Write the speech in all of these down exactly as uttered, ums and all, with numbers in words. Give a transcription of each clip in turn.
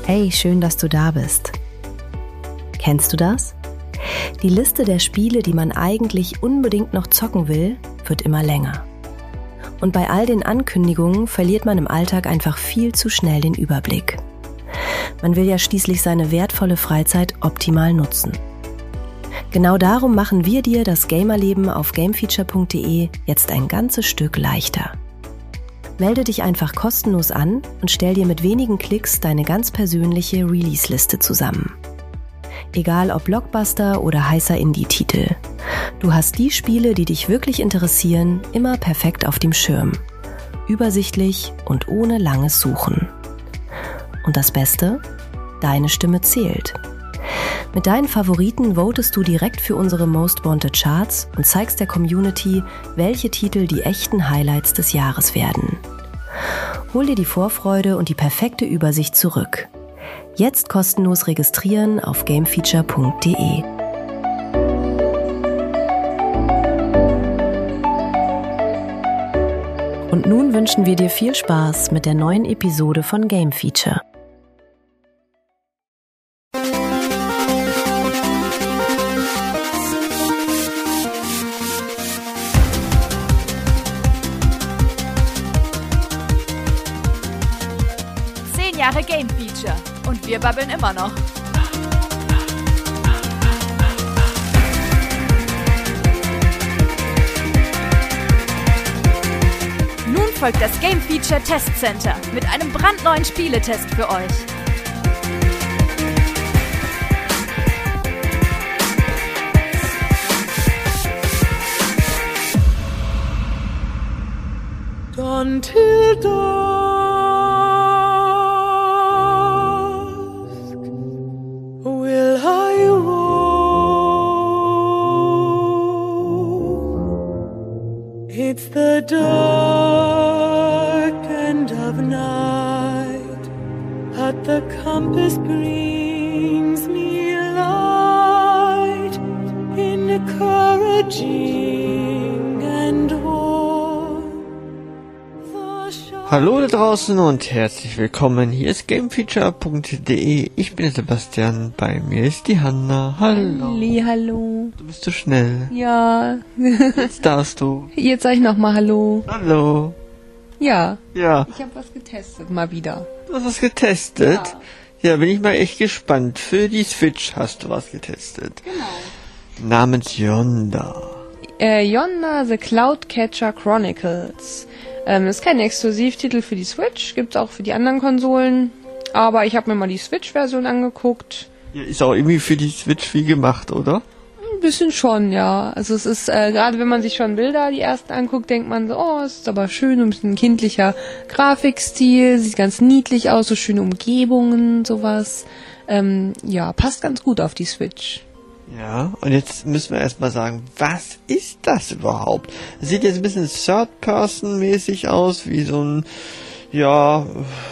Hey, schön, dass du da bist. Kennst du das? Die Liste der Spiele, die man eigentlich unbedingt noch zocken will, wird immer länger. Und bei all den Ankündigungen verliert man im Alltag einfach viel zu schnell den Überblick. Man will ja schließlich seine wertvolle Freizeit optimal nutzen. Genau darum machen wir dir das Gamerleben auf gamefeature punkt de jetzt ein ganzes Stück leichter. Melde dich einfach kostenlos an und stell dir mit wenigen Klicks deine ganz persönliche Release-Liste zusammen. Egal ob Blockbuster oder heißer Indie-Titel. Du hast die Spiele, die dich wirklich interessieren, immer perfekt auf dem Schirm. Übersichtlich und ohne langes Suchen. Und das Beste? Deine Stimme zählt. Mit deinen Favoriten votest du direkt für unsere Most Wanted Charts und zeigst der Community, welche Titel die echten Highlights des Jahres werden. Hol dir die Vorfreude und die perfekte Übersicht zurück. Jetzt kostenlos registrieren auf gamefeature punkt de. Und nun wünschen wir dir viel Spaß mit der neuen Episode von Game Feature. Jahre Game Feature und wir babbeln immer noch. Nun folgt das Game Feature Test Center mit einem brandneuen Spieletest für euch. Until dawn will I roam. It's the dark end of night, but the compass brings me light, encouraging and warm. Hallo da draußen und herzlich willkommen. Hier ist gamefeature punkt de. Ich bin der Sebastian, bei mir ist die Hanna. Hallo. Halli, hallo. Du bist so schnell. Ja. Jetzt darfst du. Jetzt sag ich nochmal Hallo. Hallo. Ja. Ja. Ich habe was getestet, mal wieder. Du hast was getestet? Ja. Ja, bin ich mal echt gespannt. Für die Switch hast du was getestet. Genau. Namens Yonder. Äh, Yonder The Cloudcatcher Chronicles. Ähm, ist kein Exklusivtitel für die Switch, gibt's auch für die anderen Konsolen. Aber ich habe mir mal die Switch-Version angeguckt. Ja, ist auch irgendwie für die Switch wie gemacht, oder? Ein bisschen schon, ja. Also es ist, äh, gerade wenn man sich schon Bilder, die ersten anguckt, denkt man so, oh, es ist aber schön, ein bisschen kindlicher Grafikstil, sieht ganz niedlich aus, so schöne Umgebungen, sowas. Ähm, ja, passt ganz gut auf die Switch. Ja, und jetzt müssen wir erstmal sagen, was ist das überhaupt? Das sieht jetzt ein bisschen Third-Person-mäßig aus, wie so ein, ja,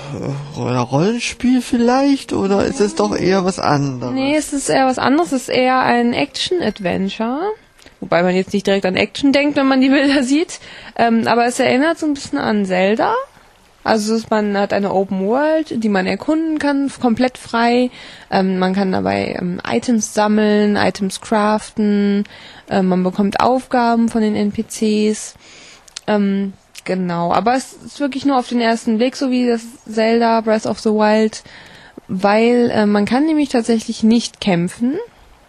Rollenspiel vielleicht, oder ist es doch eher was anderes? Nee, es ist eher was anderes, es ist eher ein Action-Adventure. Wobei man jetzt nicht direkt an Action denkt, wenn man die Bilder sieht. Ähm, aber es erinnert so ein bisschen an Zelda. Also man hat eine Open World, die man erkunden kann, komplett frei. Ähm, man kann dabei ähm, Items sammeln, Items craften. Ähm, man bekommt Aufgaben von den N P Cs. Ähm, genau, aber es ist wirklich nur auf den ersten Blick, so wie das Zelda Breath of the Wild, weil äh, man kann nämlich tatsächlich nicht kämpfen.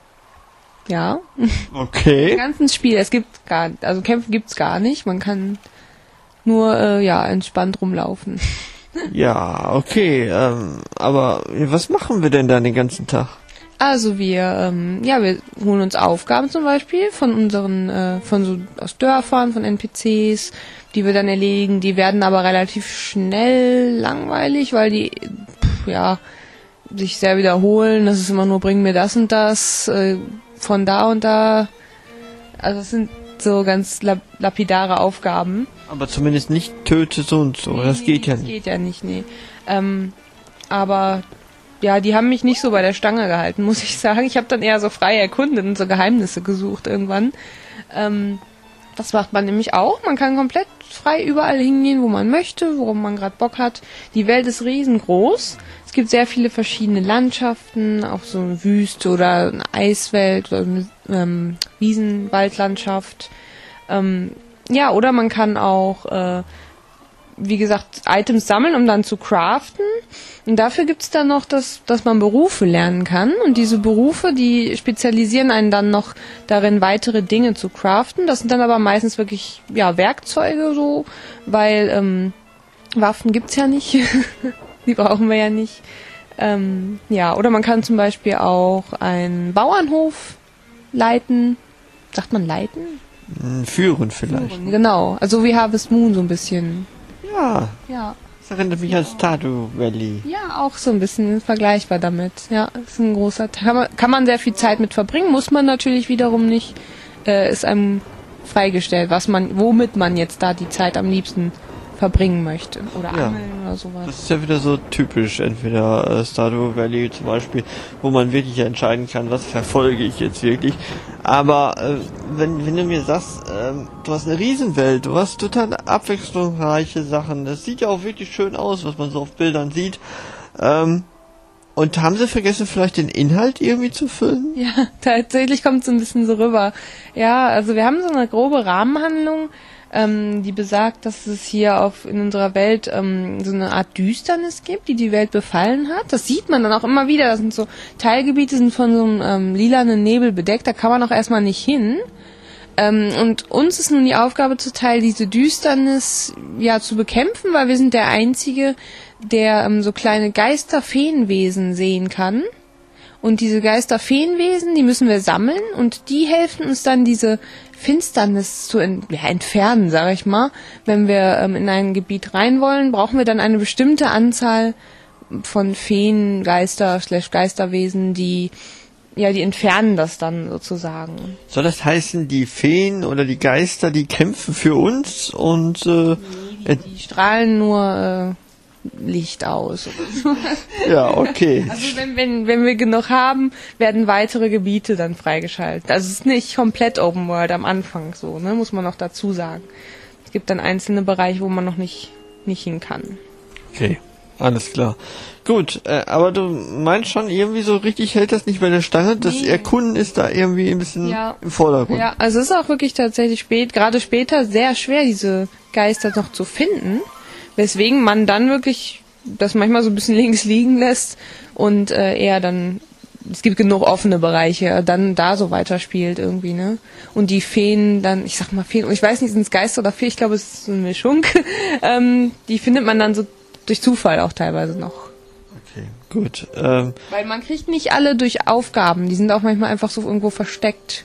Ja. Okay. Im ganzen Spiel, es gibt gar, also kämpfen gibt's gar nicht. Man kann nur, äh, ja, entspannt rumlaufen. Ja, okay, ähm, aber was machen wir denn da den ganzen Tag? Also wir, ähm, ja, wir holen uns Aufgaben zum Beispiel von unseren, äh, von so aus Dörfern, von N P Cs, die wir dann erledigen. Die werden aber relativ schnell langweilig, weil die, pff, ja, sich sehr wiederholen. Das ist immer nur, bring mir das und das, äh, von da und da. Also es sind so ganz lap- lapidare Aufgaben. Aber zumindest nicht töte so und so, nee, das geht ja das nicht. geht ja nicht, nee. Ähm, aber ja, die haben mich nicht so bei der Stange gehalten, muss ich sagen. Ich habe dann eher so frei erkundet und so Geheimnisse gesucht irgendwann. Ähm, Das macht man nämlich auch. Man kann komplett frei überall hingehen, wo man möchte, worum man gerade Bock hat. Die Welt ist riesengroß. Es gibt sehr viele verschiedene Landschaften, auch so eine Wüste oder eine Eiswelt oder eine ähm, Wiesenwaldlandschaft. Ähm, ja, oder man kann auch, äh, wie gesagt, Items sammeln, um dann zu craften. Und dafür gibt's dann noch, das, dass man Berufe lernen kann. Und diese Berufe, die spezialisieren einen dann noch darin, weitere Dinge zu craften. Das sind dann aber meistens wirklich ja Werkzeuge so, weil ähm, Waffen gibt's ja nicht. Die brauchen wir ja nicht. Ähm, ja, oder man kann zum Beispiel auch einen Bauernhof leiten. Sagt man leiten? Führen vielleicht. Führen, genau. Also wie Harvest Moon so ein bisschen. Ja. Ja. Das erinnert mich an Stardew Valley. Ja, auch so ein bisschen vergleichbar damit. Ja, ist ein großer Teil. Kann man, kann man sehr viel Zeit mit verbringen, muss man natürlich wiederum nicht. Äh, ist einem freigestellt, was man, womit man jetzt da die Zeit am liebsten verbringen möchte. Oder Ja. angeln oder sowas. Das ist ja wieder so typisch, entweder äh, Stardew Valley zum Beispiel, wo man wirklich entscheiden kann, was verfolge ich jetzt wirklich. Aber äh, wenn, wenn du mir sagst, ähm, du hast eine Riesenwelt, du hast total abwechslungsreiche Sachen, das sieht ja auch wirklich schön aus, was man so auf Bildern sieht. Ähm, und haben sie vergessen, vielleicht den Inhalt irgendwie zu füllen? Ja, tatsächlich kommt es ein bisschen so rüber. Ja, also wir haben so eine grobe Rahmenhandlung, ähm, die besagt, dass es hier auf in unserer Welt ähm, so eine Art Düsternis gibt, die die Welt befallen hat. Das sieht man dann auch immer wieder. Das sind so Teilgebiete, sind von so einem ähm, lilanen Nebel bedeckt. Da kann man auch erstmal nicht hin. Ähm, und uns ist nun die Aufgabe zuteil, diese Düsternis ja zu bekämpfen, weil wir sind der Einzige, der ähm, so kleine Geister-Feenwesen sehen kann. Und diese Geister-Feenwesen, die müssen wir sammeln und die helfen uns dann, diese Finsternis zu ent- ja, entfernen, sage ich mal. Wenn wir ähm, in ein Gebiet rein wollen, brauchen wir dann eine bestimmte Anzahl von Feen, Geister, slash Geisterwesen, die ja, die entfernen das dann sozusagen. Soll das heißen, die Feen oder die Geister, die kämpfen für uns und äh, Die, die strahlen nur äh, Licht aus. Oder so. ja, okay. Also wenn, wenn, wenn wir genug haben, werden weitere Gebiete dann freigeschaltet. Also es ist nicht komplett Open World am Anfang so, ne, muss man noch dazu sagen. Es gibt dann einzelne Bereiche, wo man noch nicht, nicht hin kann. Okay, alles klar. Gut, äh, aber du meinst schon, irgendwie so richtig hält das nicht bei der Stange? Das Nee. Erkunden ist da irgendwie ein bisschen Ja. im Vordergrund. Ja, also es ist auch wirklich tatsächlich spät, gerade später sehr schwer, diese Geister noch zu finden. Weswegen man dann wirklich das manchmal so ein bisschen links liegen lässt und äh, eher dann, es gibt genug offene Bereiche, dann da so weiterspielt irgendwie, ne? Und die Feen dann, ich sag mal Feen, ich weiß nicht, sind es Geister oder Feen, ich glaube, es ist so eine Mischung. ähm, die findet man dann so durch Zufall auch teilweise noch. Okay, gut. Ähm, Weil man kriegt nicht alle durch Aufgaben, die sind auch manchmal einfach so irgendwo versteckt.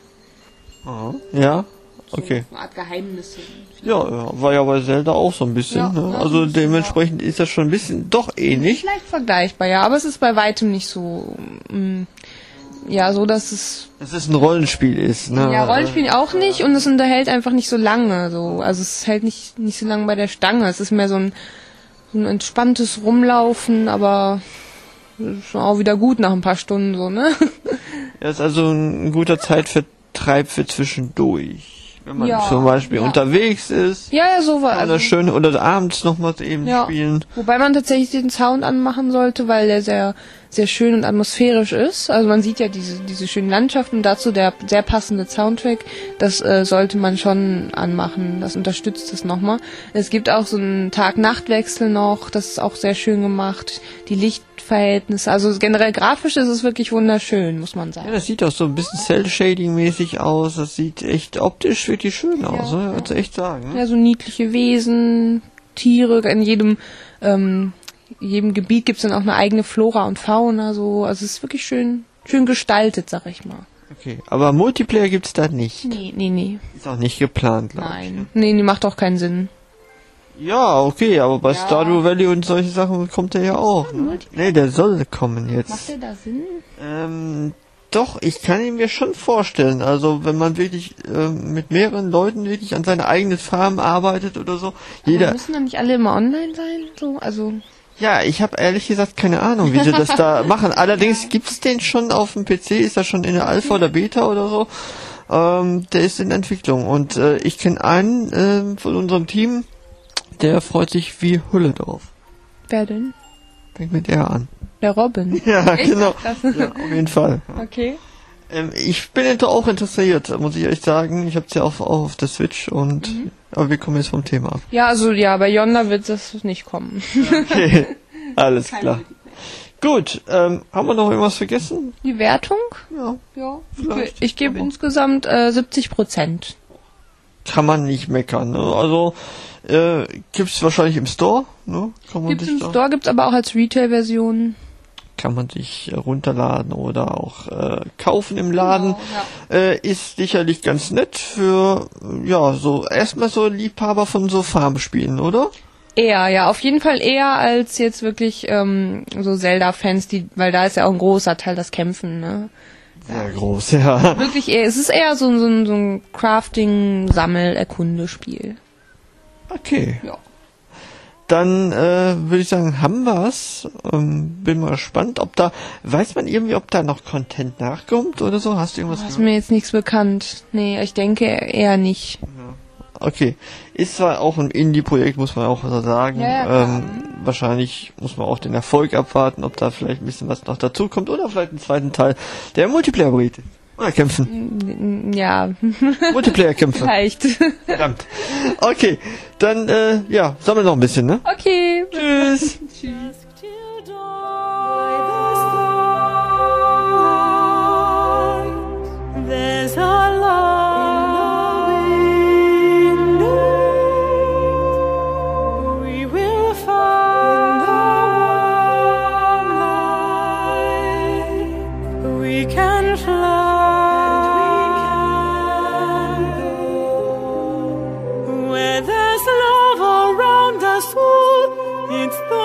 ja, okay. So eine Art Geheimnisse. Ja, ja, war ja bei Zelda auch so ein bisschen. Ja, ne? ja, Also so ein bisschen, dementsprechend ist das schon ein bisschen doch ähnlich. Vielleicht vergleichbar, ja, aber es ist bei weitem nicht so, mm, ja, so, dass es, Dass es ein Rollenspiel ist. Ne? ja, Rollenspiel auch nicht und es unterhält einfach nicht so lange, so, also es hält nicht, nicht so lange bei der Stange, es ist mehr so ein, so ein entspanntes Rumlaufen, aber ist auch wieder gut nach ein paar Stunden, so, ne? Ja, ist also ein guter Zeitvertreib für zwischendurch. Wenn man Ja, zum Beispiel ja. unterwegs ist. Ja, ja, so war, Oder also, schön, oder abends nochmal eben ja. spielen. Wobei man tatsächlich den Sound anmachen sollte, weil der sehr, sehr schön und atmosphärisch ist. Also man sieht ja diese, diese schönen Landschaften und dazu der sehr passende Soundtrack. Das äh, sollte man schon anmachen. Das unterstützt es nochmal. Es gibt auch so einen Tag-Nacht-Wechsel noch. Das ist auch sehr schön gemacht. Die Lichtverhältnisse. Also generell grafisch ist es wirklich wunderschön, muss man Ja, sagen. das sieht auch so ein bisschen Cell-Shading-mäßig aus. Das sieht echt optisch wirklich schön aus, Ja. ne? Kannst du echt sagen. Ne? Ja, so niedliche Wesen, Tiere. In jedem, ähm, jedem Gebiet gibt's dann auch eine eigene Flora und Fauna. So. Also es ist wirklich schön, schön gestaltet, sag ich mal. Okay, aber Multiplayer gibt's da nicht. Nee, nee, nee. Ist auch nicht geplant, glaube ich. Nein. Nee, nee, macht auch keinen Sinn. Ja, okay, aber bei Ja. Stardew Valley und solche Sachen kommt der ja auch. Ne? Nee, der soll kommen Macht jetzt. der da Sinn? Ähm, doch, ich kann ihn mir schon vorstellen. Also wenn man wirklich ähm, mit mehreren Leuten wirklich an seiner eigenen Farm arbeitet oder so. Aber Jeder. müssen dann nicht alle immer online sein? So, also. Ja, ich habe ehrlich gesagt keine Ahnung, wie sie das da machen. Allerdings gibt's den schon auf dem P C, ist das schon in der Alpha oder Beta oder so. ähm, der ist in Entwicklung und äh, ich kenne einen äh, von unserem Team, der freut sich wie Hulle drauf. Wer denn? Fängt mit R an. Der Robin. Ja, Echt? genau. Krass. Ja, auf jeden Fall. Okay. Ähm, ich bin hinter auch interessiert, muss ich echt sagen. Ich hab's ja auch, auch auf der Switch und Mhm. aber wir kommen jetzt vom Thema ab. Ja, also ja, bei Yonder wird das nicht kommen. Okay, alles klar. Gut, ähm, haben wir noch irgendwas vergessen? Die Wertung? Ja, Ja. vielleicht. Ich gebe Aber insgesamt äh, siebzig Prozent. kann man nicht meckern. Ne? Also äh, gibt's wahrscheinlich im Store. Ne? Kann man Gibt's sich im da, Store, gibt's aber auch als Retail-Version. kann man sich äh, runterladen oder auch äh, kaufen im Laden. Äh, ist sicherlich ganz nett für äh, ja so erstmal so Liebhaber von so Farmspielen, oder? Eher, ja, auf jeden Fall eher als jetzt wirklich ähm, so Zelda-Fans, die, weil da ist ja auch ein großer Teil das Kämpfen, ne? Sehr groß, ja. Wirklich eher, es ist eher so, so, ein- so ein Crafting-Sammel-Erkunde-Spiel. Okay. Ja. Dann äh, würde ich sagen, haben wir's. Ähm, bin mal gespannt, ob da, weiß man irgendwie, ob da noch Content nachkommt oder so? Hast du irgendwas Da ist gehört? mir jetzt nichts bekannt. Nee, ich denke eher nicht. Okay. Ist zwar auch ein Indie-Projekt, muss man auch so sagen. Ja, ja, klar. ähm, wahrscheinlich muss man auch den Erfolg abwarten, ob da vielleicht ein bisschen was noch dazu kommt oder vielleicht einen zweiten Teil der Multiplayer berichtet. Oder kämpfen. Ja, Multiplayer-Kämpfe. vielleicht. Verdammt. Okay, dann, äh, ja, sammeln noch ein bisschen, ne? Okay. Tschüss. Till dawn, there's a light we will find the light we can fly where there's love around us all. It's the